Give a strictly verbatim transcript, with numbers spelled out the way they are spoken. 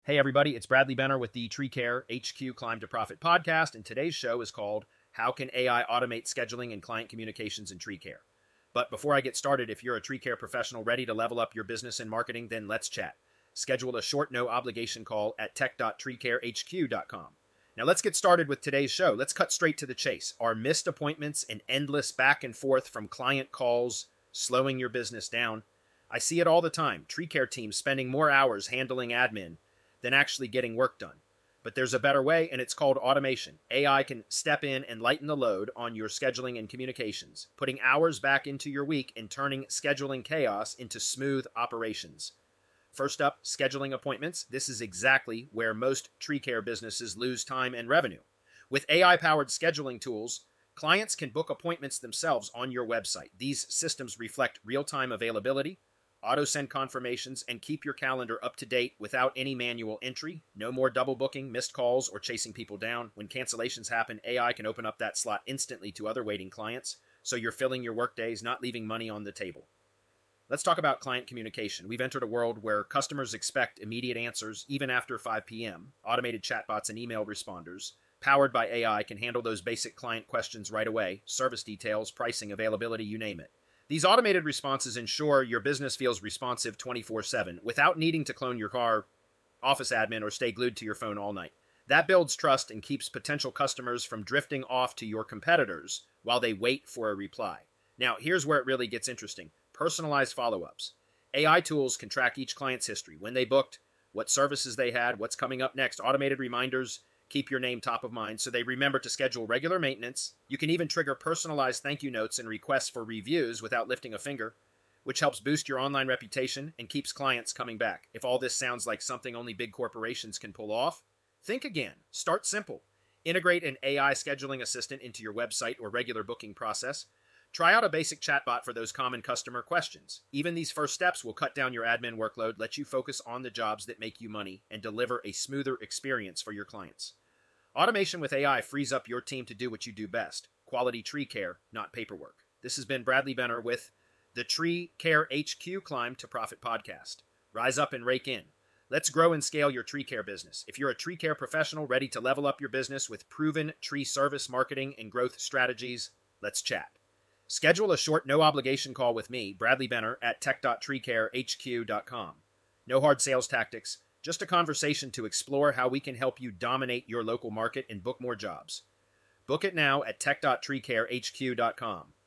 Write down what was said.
Hey everybody, it's Bradley Benner with the Tree Care H Q Climb to Profit podcast, and today's show is called How Can A I Automate Scheduling and Client Communications in Tree Care? But before I get started, if you're a tree care professional ready to level up your business and marketing, then let's chat. Schedule a short, no obligation call at tech dot tree care h q dot com. Now let's get started with today's show. Let's cut straight to the chase. Are missed appointments and endless back and forth from client calls slowing your business down? I see it all the time. Tree care teams spending more hours handling admin than actually getting work done. But there's a better way, and it's called automation. A I can step in and lighten the load on your scheduling and communications, putting hours back into your week and turning scheduling chaos into smooth operations. First up, scheduling appointments. This is exactly where most tree care businesses lose time and revenue. With A I-powered scheduling tools, clients can book appointments themselves on your website. These systems reflect real-time availability, auto-send confirmations, and keep your calendar up to date without any manual entry. No more double booking, missed calls, or chasing people down. When cancellations happen, A I can open up that slot instantly to other waiting clients, so you're filling your workdays, not leaving money on the table. Let's talk about client communication. We've entered a world where customers expect immediate answers even after five p.m. Automated chatbots and email responders, powered by A I, can handle those basic client questions right away. Service details, pricing, availability, you name it. These automated responses ensure your business feels responsive twenty-four seven without needing to clone your car, office admin, or stay glued to your phone all night. That builds trust and keeps potential customers from drifting off to your competitors while they wait for a reply. Now, here's where it really gets interesting. Personalized follow-ups. A I tools can track each client's history, when they booked, what services they had, what's coming up next. Automated reminders keep your name top of mind so they remember to schedule regular maintenance. You can even trigger personalized thank you notes and requests for reviews without lifting a finger, which helps boost your online reputation and keeps clients coming back. If all this sounds like something only big corporations can pull off, think again. Start simple. Integrate an A I scheduling assistant into your website or regular booking process. Try out a basic chatbot for those common customer questions. Even these first steps will cut down your admin workload, let you focus on the jobs that make you money, and deliver a smoother experience for your clients. Automation with A I frees up your team to do what you do best: quality tree care, not paperwork. This has been Bradley Benner with the Tree Care H Q Climb to Profit podcast. Rise up and rake in. Let's grow and scale your tree care business. If you're a tree care professional ready to level up your business with proven tree service marketing and growth strategies, let's chat. Schedule a short, no-obligation call with me, Bradley Benner, at tech dot tree care h q dot com. No hard sales tactics, just a conversation to explore how we can help you dominate your local market and book more jobs. Book it now at tech dot tree care h q dot com.